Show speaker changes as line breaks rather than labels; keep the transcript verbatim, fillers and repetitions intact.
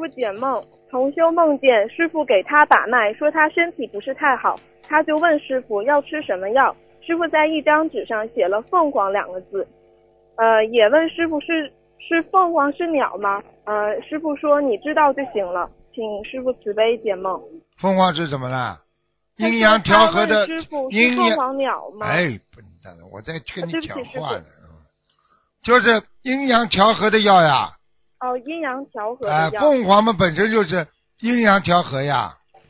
傅解梦，同修梦见师傅给他把脉，说他身体不是太好，他就问师傅要吃什么药，师傅在一张纸上写了凤凰两个字，呃，也问师傅是是凤凰是鸟吗？呃，师傅说你知道就行了，请师傅慈悲解梦。
凤凰是怎么了？阴阳调和的
师傅是
阴阳
凤凰鸟吗？
哎，笨蛋了，我在跟你
对不起
讲话呢，
师
就是阴阳调和的药呀。
哦，阴阳调和
啊、
的药。
凤凰们本身就是阴阳调和呀。